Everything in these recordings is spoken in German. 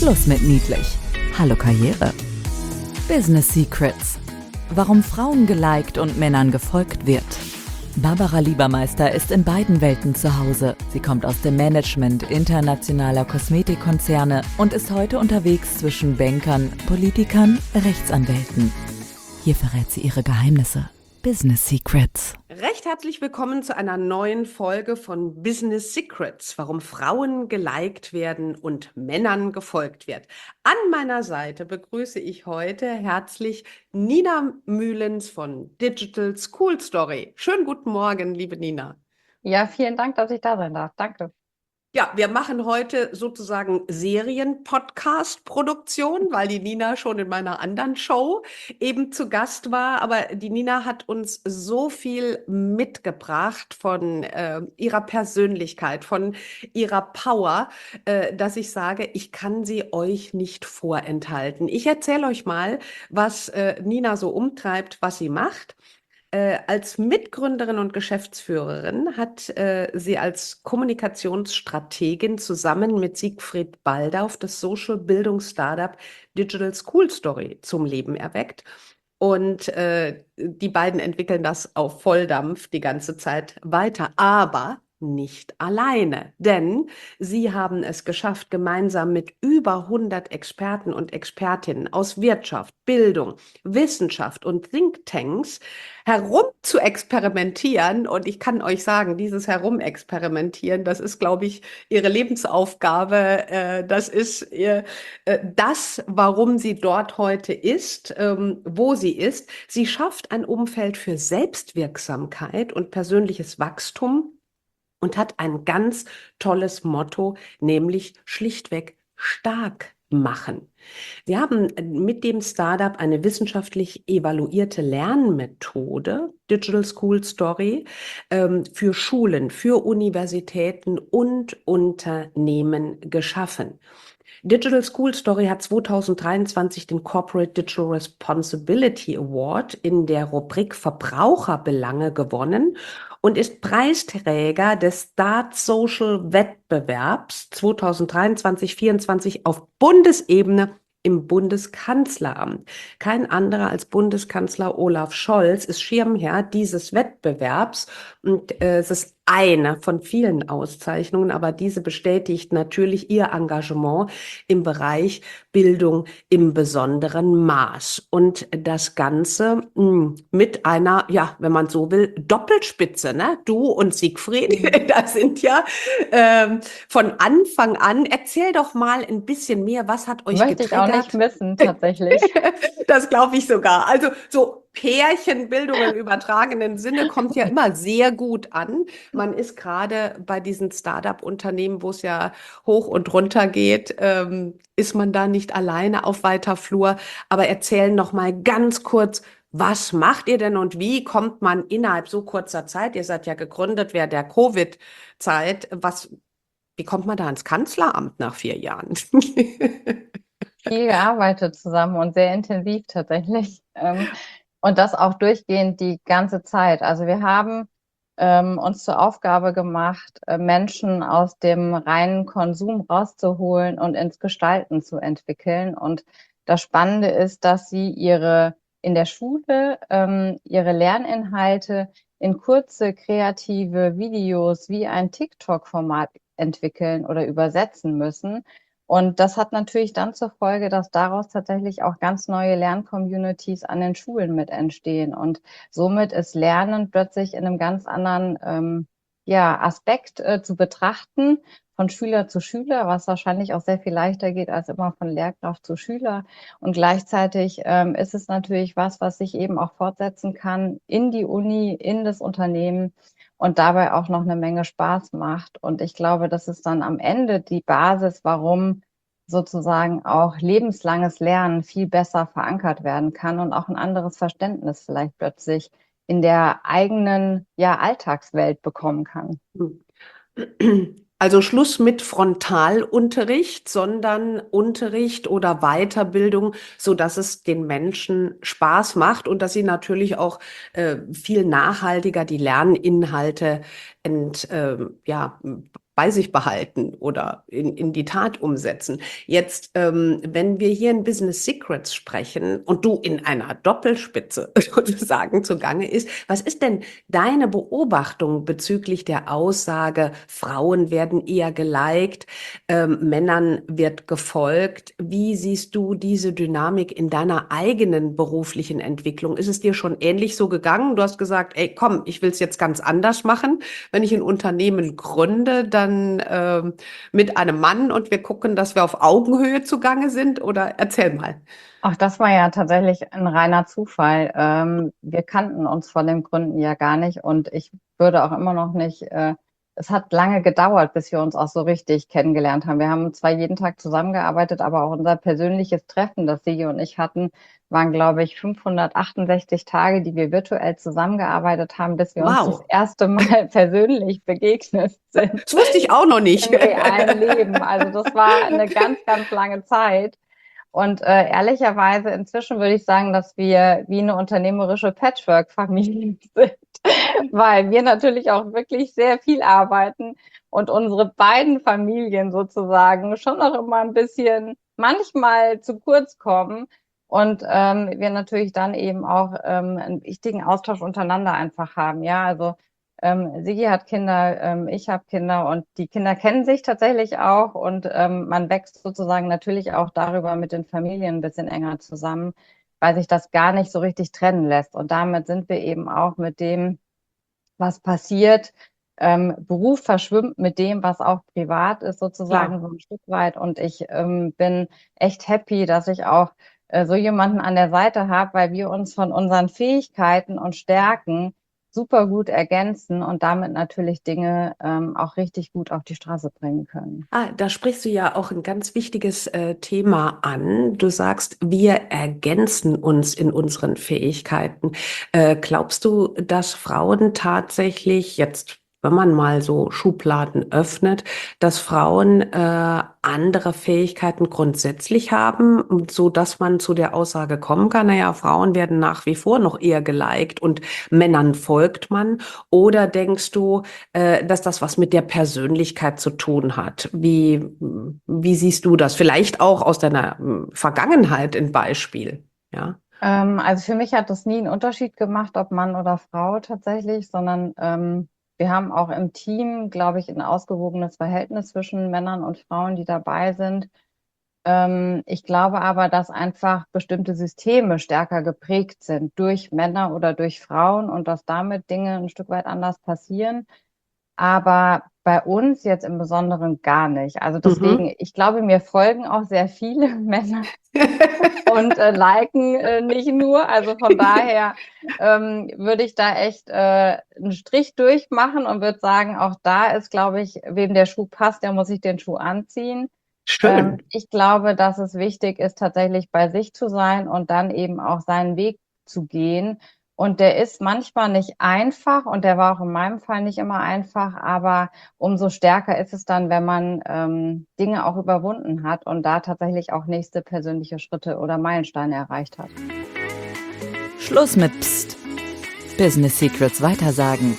Schluss mit niedlich. Hallo Karriere. Business Secrets. Warum Frauen geliked und Männern gefolgt wird. Barbara Liebermeister ist in beiden Welten zu Hause. Sie kommt aus dem Management internationaler Kosmetikkonzerne und ist heute unterwegs zwischen Bankern, Politikern, Rechtsanwälten. Hier verrät sie ihre Geheimnisse. Business Secrets. Recht herzlich willkommen zu einer neuen Folge von Business Secrets, warum Frauen geliked werden und Männern gefolgt wird. An meiner Seite begrüße ich heute herzlich Nina Mühlens von Digital School Story. Schönen guten Morgen, liebe Nina. Ja, vielen Dank, dass ich da sein darf. Danke. Ja, wir machen heute sozusagen Serien-Podcast-Produktion, weil die Nina schon in meiner anderen Show eben zu Gast war. Aber die Nina hat uns so viel mitgebracht von ihrer Persönlichkeit, von ihrer Power, dass ich sage, ich kann sie euch nicht vorenthalten. Ich erzähle euch mal, was Nina so umtreibt, was sie macht. Als Mitgründerin und Geschäftsführerin hat sie als Kommunikationsstrategin zusammen mit Siegfried Baldauf das Social-Bildungs-Startup Digital School Story zum Leben erweckt. Und die beiden entwickeln das auf Volldampf die ganze Zeit weiter. Aber nicht alleine, denn sie haben es geschafft, gemeinsam mit über 100 Experten und Expertinnen aus Wirtschaft, Bildung, Wissenschaft und Thinktanks herum zu experimentieren. Und ich kann euch sagen, dieses Herumexperimentieren, das ist, glaube ich, ihre Lebensaufgabe. Das ist das, warum sie dort heute ist, wo sie ist. Sie schafft ein Umfeld für Selbstwirksamkeit und persönliches Wachstum und hat ein ganz tolles Motto, nämlich schlichtweg stark machen. Sie haben mit dem Startup eine wissenschaftlich evaluierte Lernmethode, Digital School Story, für Schulen, für Universitäten und Unternehmen geschaffen. Digital School Story hat 2023 den Corporate Digital Responsibility Award in der Rubrik Verbraucherbelange gewonnen und ist Preisträger des Start Social Wettbewerbs 2023-24 auf Bundesebene im Bundeskanzleramt. Kein anderer als Bundeskanzler Olaf Scholz ist Schirmherr dieses Wettbewerbs und es ist eine von vielen Auszeichnungen, aber diese bestätigt natürlich ihr Engagement im Bereich Bildung im besonderen Maß. Und das Ganze mit einer, ja, wenn man so will, Doppelspitze, ne? Du und Siegfried, das sind ja von Anfang an. Erzähl doch mal ein bisschen mehr, was hat euch Möchte ich auch nicht missen, tatsächlich. Das glaube ich sogar. Also so Pärchenbildung im übertragenen Sinne kommt ja immer sehr gut an. Man ist gerade bei diesen Start-up-Unternehmen, wo es ja hoch und runter geht, ist man da nicht alleine auf weiter Flur. Aber erzählen noch mal ganz kurz, was macht ihr denn und wie kommt man innerhalb so kurzer Zeit, ihr seid ja gegründet während der Covid-Zeit, wie kommt man da ins Kanzleramt nach 4 Jahren? Viel gearbeitet zusammen und sehr intensiv tatsächlich. Und das auch durchgehend die ganze Zeit. Also wir haben uns zur Aufgabe gemacht, Menschen aus dem reinen Konsum rauszuholen und ins Gestalten zu entwickeln. Und das Spannende ist, dass sie in der Schule ihre Lerninhalte in kurze, kreative Videos wie ein TikTok-Format entwickeln oder übersetzen müssen. Und das hat natürlich dann zur Folge, dass daraus tatsächlich auch ganz neue Lerncommunities an den Schulen mit entstehen. Und somit ist Lernen plötzlich in einem ganz anderen Aspekt zu betrachten, von Schüler zu Schüler, was wahrscheinlich auch sehr viel leichter geht als immer von Lehrkraft zu Schüler. Und gleichzeitig ist es natürlich was sich eben auch fortsetzen kann in die Uni, in das Unternehmen und dabei auch noch eine Menge Spaß macht. Und ich glaube, das ist dann am Ende die Basis, warum sozusagen auch lebenslanges Lernen viel besser verankert werden kann und auch ein anderes Verständnis vielleicht plötzlich in der eigenen Alltagswelt bekommen kann. Also Schluss mit Frontalunterricht, sondern Unterricht oder Weiterbildung, so dass es den Menschen Spaß macht und dass sie natürlich auch viel nachhaltiger die Lerninhalte bei sich behalten oder in die Tat umsetzen. Jetzt, wenn wir hier in Business Secrets sprechen und du in einer Doppelspitze sozusagen zugange ist, was ist denn deine Beobachtung bezüglich der Aussage, Frauen werden eher geliked, Männern wird gefolgt? Wie siehst du diese Dynamik in deiner eigenen beruflichen Entwicklung? Ist es dir schon ähnlich so gegangen? Du hast gesagt, ey, komm, ich will es jetzt ganz anders machen. Wenn ich ein Unternehmen gründe, dann mit einem Mann und wir gucken, dass wir auf Augenhöhe zugange sind? Oder erzähl mal. Ach, das war ja tatsächlich ein reiner Zufall. Wir kannten uns vor dem Gründen ja gar nicht und ich würde auch immer noch nicht, es hat lange gedauert, bis wir uns auch so richtig kennengelernt haben. Wir haben zwar jeden Tag zusammengearbeitet, aber auch unser persönliches Treffen, das Sigi und ich hatten, waren, glaube ich, 568 Tage, die wir virtuell zusammengearbeitet haben, bis wir uns das Wow, erste Mal persönlich begegnet sind das wusste ich auch noch nicht. im realen Leben. Also das war eine ganz, ganz lange Zeit. Und ehrlicherweise inzwischen würde ich sagen, dass wir wie eine unternehmerische Patchwork-Familie sind, weil wir natürlich auch wirklich sehr viel arbeiten und unsere beiden Familien sozusagen schon noch immer ein bisschen manchmal zu kurz kommen und wir natürlich dann eben auch einen wichtigen Austausch untereinander einfach haben. Ja, also Sigi hat Kinder, ich habe Kinder und die Kinder kennen sich tatsächlich auch und man wächst sozusagen natürlich auch darüber mit den Familien ein bisschen enger zusammen, weil sich das gar nicht so richtig trennen lässt. Und damit sind wir eben auch mit dem, was passiert, Beruf verschwimmt mit dem, was auch privat ist, sozusagen Klar. so ein Stück weit. Und ich bin echt happy, dass ich auch so jemanden an der Seite habe, weil wir uns von unseren Fähigkeiten und Stärken super gut ergänzen und damit natürlich Dinge auch richtig gut auf die Straße bringen können. Da sprichst du ja auch ein ganz wichtiges Thema an. Du sagst, wir ergänzen uns in unseren Fähigkeiten. Glaubst du, dass Frauen tatsächlich jetzt, wenn man mal so Schubladen öffnet, dass Frauen andere Fähigkeiten grundsätzlich haben, so dass man zu der Aussage kommen kann, naja, Frauen werden nach wie vor noch eher geliked und Männern folgt man? Oder denkst du, dass das was mit der Persönlichkeit zu tun hat? Wie siehst du das? Vielleicht auch aus deiner Vergangenheit ein Beispiel, ja? Also für mich hat das nie einen Unterschied gemacht, ob Mann oder Frau tatsächlich, sondern wir haben auch im Team, glaube ich, ein ausgewogenes Verhältnis zwischen Männern und Frauen, die dabei sind. Ich glaube aber, dass einfach bestimmte Systeme stärker geprägt sind durch Männer oder durch Frauen und dass damit Dinge ein Stück weit anders passieren. Aber bei uns jetzt im Besonderen gar nicht. Also Mhm. deswegen, ich glaube, mir folgen auch sehr viele Männer und liken nicht nur. Also von daher würde ich da echt einen Strich durchmachen und würde sagen, auch da ist, glaube ich, wem der Schuh passt, der muss sich den Schuh anziehen. Schön. Ich glaube, dass es wichtig ist, tatsächlich bei sich zu sein und dann eben auch seinen Weg zu gehen. Und der ist manchmal nicht einfach und der war auch in meinem Fall nicht immer einfach, aber umso stärker ist es dann, wenn man Dinge auch überwunden hat und da tatsächlich auch nächste persönliche Schritte oder Meilensteine erreicht hat. Schluss mit Psst. Business Secrets weitersagen.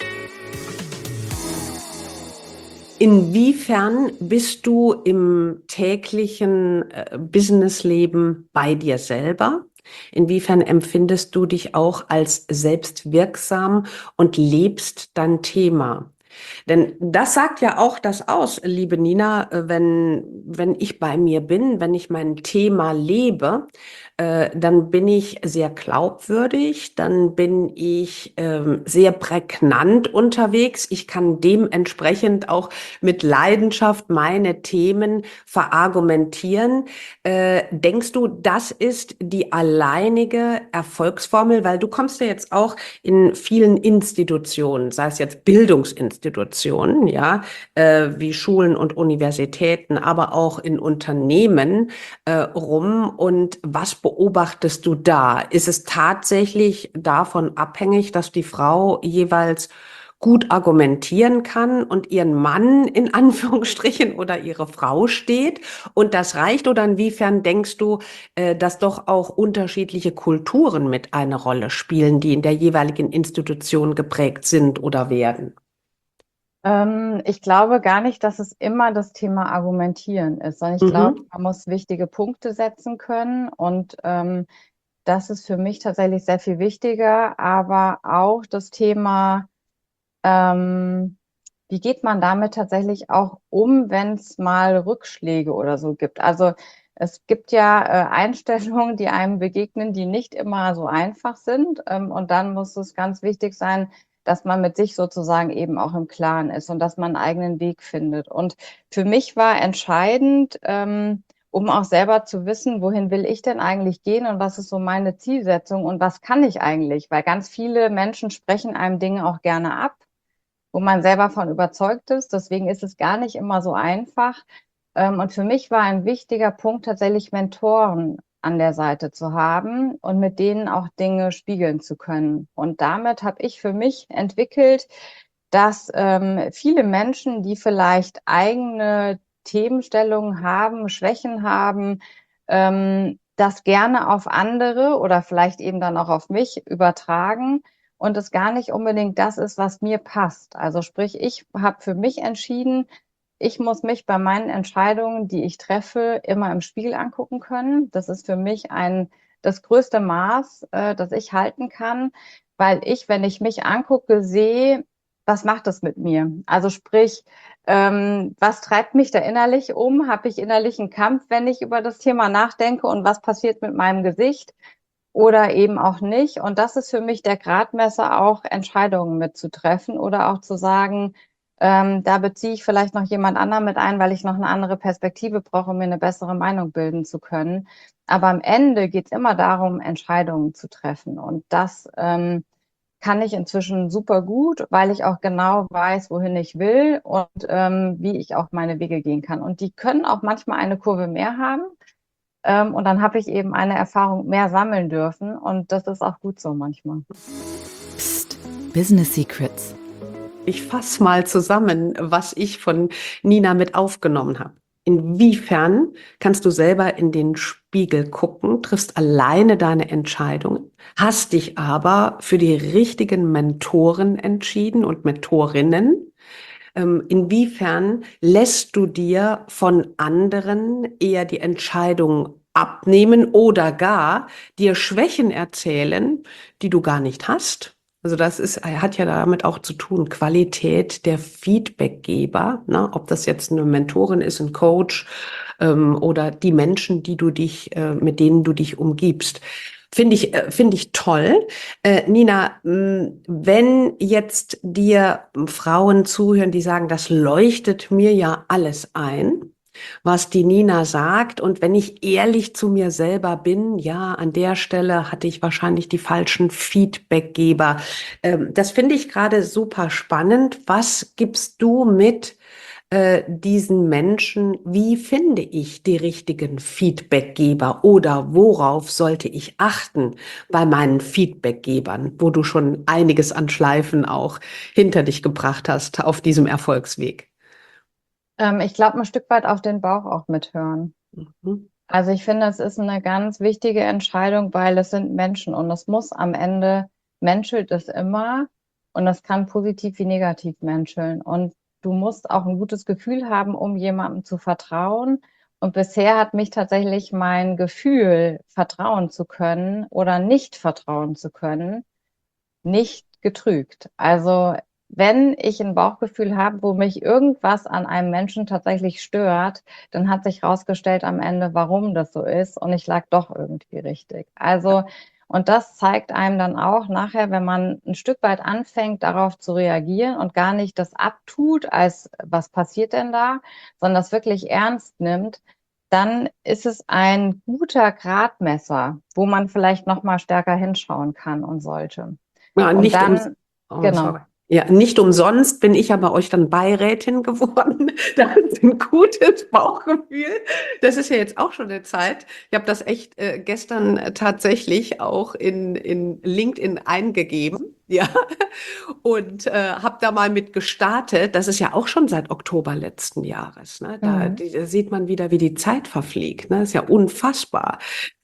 Inwiefern bist du im täglichen Businessleben bei dir selber? Inwiefern empfindest du dich auch als selbstwirksam und lebst dein Thema? Denn das sagt ja auch das aus, liebe Nina, wenn ich bei mir bin, wenn ich mein Thema lebe, dann bin ich sehr glaubwürdig, dann bin ich sehr prägnant unterwegs. Ich kann dementsprechend auch mit Leidenschaft meine Themen verargumentieren. Denkst du, das ist die alleinige Erfolgsformel? Weil du kommst ja jetzt auch in vielen Institutionen, sei es jetzt Bildungsinstitutionen, ja, wie Schulen und Universitäten, aber auch in Unternehmen rum. Und was beobachtest du da? Ist es tatsächlich davon abhängig, dass die Frau jeweils gut argumentieren kann und ihren Mann in Anführungsstrichen oder ihre Frau steht und das reicht? Oder inwiefern denkst du, dass doch auch unterschiedliche Kulturen mit eine Rolle spielen, die in der jeweiligen Institution geprägt sind oder werden? Ich glaube gar nicht, dass es immer das Thema Argumentieren ist, sondern ich glaube, Mhm. man muss wichtige Punkte setzen können und das ist für mich tatsächlich sehr viel wichtiger, aber auch das Thema, ähm, wie geht man damit tatsächlich auch um, wenn es mal Rückschläge oder so gibt? Also es gibt ja Einstellungen, die einem begegnen, die nicht immer so einfach sind. Und dann muss es ganz wichtig sein, dass man mit sich sozusagen eben auch im Klaren ist und dass man einen eigenen Weg findet. Und für mich war entscheidend, um auch selber zu wissen, wohin will ich denn eigentlich gehen und was ist so meine Zielsetzung und was kann ich eigentlich? Weil ganz viele Menschen sprechen einem Dinge auch gerne ab, wo man selber von überzeugt ist. Deswegen ist es gar nicht immer so einfach. Und für mich war ein wichtiger Punkt tatsächlich Mentoren an der Seite zu haben und mit denen auch Dinge spiegeln zu können. Und damit habe ich für mich entwickelt, dass viele Menschen, die vielleicht eigene Themenstellungen haben, Schwächen haben, das gerne auf andere oder vielleicht eben dann auch auf mich übertragen und es gar nicht unbedingt das ist, was mir passt. Also sprich, ich habe für mich entschieden, ich muss mich bei meinen Entscheidungen, die ich treffe, immer im Spiegel angucken können. Das ist für mich das größte Maß, das ich halten kann, weil ich, wenn ich mich angucke, sehe, was macht das mit mir? Also sprich, was treibt mich da innerlich um? Habe ich innerlich einen Kampf, wenn ich über das Thema nachdenke? Und was passiert mit meinem Gesicht? Oder eben auch nicht. Und das ist für mich der Gradmesser, auch Entscheidungen mitzutreffen oder auch zu sagen, da beziehe ich vielleicht noch jemand anderen mit ein, weil ich noch eine andere Perspektive brauche, um mir eine bessere Meinung bilden zu können. Aber am Ende geht es immer darum, Entscheidungen zu treffen. Und das kann ich inzwischen super gut, weil ich auch genau weiß, wohin ich will und wie ich auch meine Wege gehen kann. Und die können auch manchmal eine Kurve mehr haben. Und dann habe ich eben eine Erfahrung mehr sammeln dürfen. Und das ist auch gut so manchmal. Psst, Business Secrets. Ich fasse mal zusammen, was ich von Nina mit aufgenommen habe. Inwiefern kannst du selber in den Spiegel gucken, triffst alleine deine Entscheidungen, hast dich aber für die richtigen Mentoren entschieden und Mentorinnen? Inwiefern lässt du dir von anderen eher die Entscheidung abnehmen oder gar dir Schwächen erzählen, die du gar nicht hast? Also hat ja damit auch zu tun, Qualität der Feedbackgeber, ne? Ob das jetzt eine Mentorin ist, ein Coach, oder die Menschen, mit denen du dich umgibst. Finde ich toll. Nina, wenn jetzt dir Frauen zuhören, die sagen, das leuchtet mir ja alles ein, was die Nina sagt. Und wenn ich ehrlich zu mir selber bin, ja, an der Stelle hatte ich wahrscheinlich die falschen Feedbackgeber. Das finde ich gerade super spannend. Was gibst du mit diesen Menschen? Wie finde ich die richtigen Feedbackgeber oder worauf sollte ich achten bei meinen Feedbackgebern, wo du schon einiges an Schleifen auch hinter dich gebracht hast auf diesem Erfolgsweg? Ich glaube, ein Stück weit auf den Bauch auch mithören. Mhm. Also ich finde, es ist eine ganz wichtige Entscheidung, weil es sind Menschen und es muss am Ende, menschelt es immer und das kann positiv wie negativ menscheln. Und du musst auch ein gutes Gefühl haben, um jemandem zu vertrauen. Und bisher hat mich tatsächlich mein Gefühl, vertrauen zu können oder nicht vertrauen zu können, nicht getrügt. Also wenn ich ein Bauchgefühl habe, wo mich irgendwas an einem Menschen tatsächlich stört, dann hat sich herausgestellt am Ende, warum das so ist und ich lag doch irgendwie richtig. Also, und das zeigt einem dann auch nachher, wenn man ein Stück weit anfängt, darauf zu reagieren und gar nicht das abtut, als was passiert denn da, sondern das wirklich ernst nimmt, dann ist es ein guter Gradmesser, wo man vielleicht noch mal stärker hinschauen kann und sollte. Ja, Und nicht um, dann, oh, genau. sorry. Ja, nicht umsonst bin ich ja bei euch dann Beirätin geworden. Da ist ein gutes Bauchgefühl. Das ist ja jetzt auch schon eine Zeit. Ich habe das echt gestern tatsächlich auch in LinkedIn eingegeben. Ja, und habe da mal mit gestartet. Das ist ja auch schon seit Oktober letzten Jahres. Ne? Da sieht man wieder, wie die Zeit verfliegt. Ne? Das ist ja unfassbar.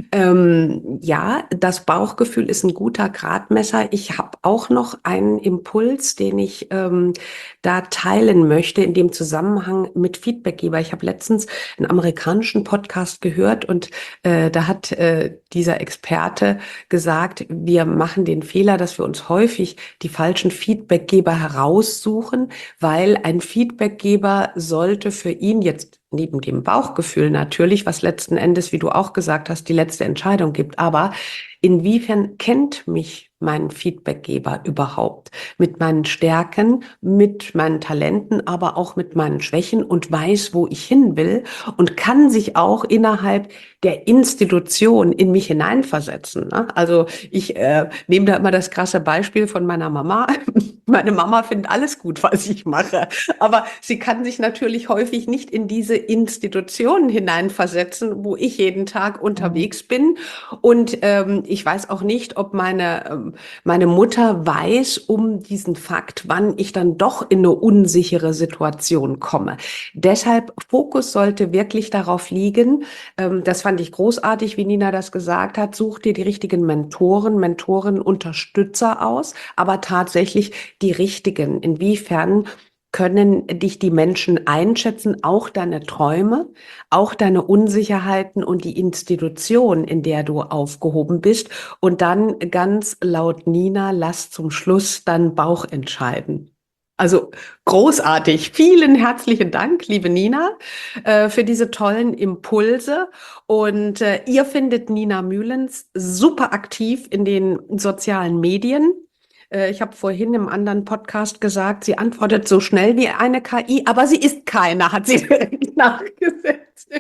Ja, das Bauchgefühl ist ein guter Gradmesser. Ich habe auch noch einen Impuls, den ich da teilen möchte in dem Zusammenhang mit Feedbackgeber. Ich habe letztens einen amerikanischen Podcast gehört und da hat dieser Experte gesagt, wir machen den Fehler, dass wir uns häufig die falschen Feedbackgeber heraussuchen, weil ein Feedbackgeber sollte für ihn jetzt neben dem Bauchgefühl natürlich, was letzten Endes, wie du auch gesagt hast, die letzte Entscheidung gibt. Aber inwiefern kennt mich mein Feedbackgeber überhaupt? Mit meinen Stärken, mit meinen Talenten, aber auch mit meinen Schwächen und weiß, wo ich hin will und kann sich auch innerhalb der Institution in mich hineinversetzen. Ne? Also ich nehme da immer das krasse Beispiel von meiner Mama. Meine Mama findet alles gut, was ich mache. Aber sie kann sich natürlich häufig nicht in diese Institutionen hineinversetzen, wo ich jeden Tag unterwegs bin. Und ich weiß auch nicht, ob meine Mutter weiß um diesen Fakt, wann ich dann doch in eine unsichere Situation komme. Deshalb Fokus sollte wirklich darauf liegen, das fand ich großartig, wie Nina das gesagt hat, such dir die richtigen Mentoren, Unterstützer aus, aber tatsächlich die richtigen. Inwiefern können dich die Menschen einschätzen, auch deine Träume, auch deine Unsicherheiten und die Institution, in der du aufgehoben bist. Und dann ganz laut Nina, lass zum Schluss deinen Bauch entscheiden. Also großartig. Vielen herzlichen Dank, liebe Nina, für diese tollen Impulse. Und ihr findet Nina Mühlens super aktiv in den sozialen Medien. Ich habe vorhin im anderen Podcast gesagt, sie antwortet so schnell wie eine KI, aber sie ist keine, hat sie direkt nachgesetzt.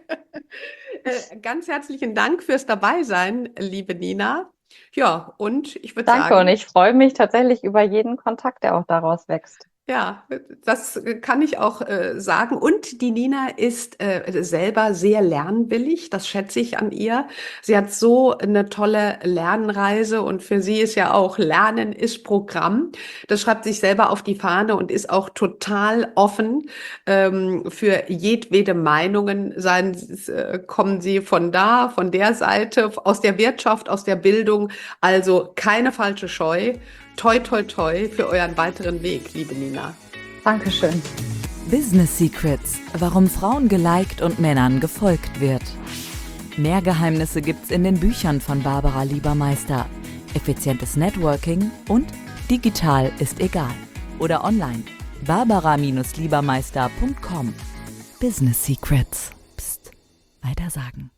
Ganz herzlichen Dank fürs Dabeisein, liebe Nina. Ja, und ich würde Danke, und sagen, ich freue mich tatsächlich über jeden Kontakt, der auch daraus wächst. ja, das kann ich auch sagen. Und die Nina ist selber sehr lernwillig. Das schätze ich an ihr. Sie hat so eine tolle Lernreise und für sie ist ja auch Lernen ist Programm. Das schreibt sich selber auf die Fahne und ist auch total offen für jedwede Meinungen. Kommen sie von da, von der Seite, aus der Wirtschaft, aus der Bildung. Also keine falsche Scheu. Toi, toi, toi für euren weiteren Weg, liebe Nina. Dankeschön. Business Secrets, warum Frauen geliked und Männern gefolgt wird. Mehr Geheimnisse gibt's in den Büchern von Barbara Liebermeister. Effizientes Networking und digital ist egal. Oder online. barbara-liebermeister.com. Business Secrets. Psst. Weitersagen.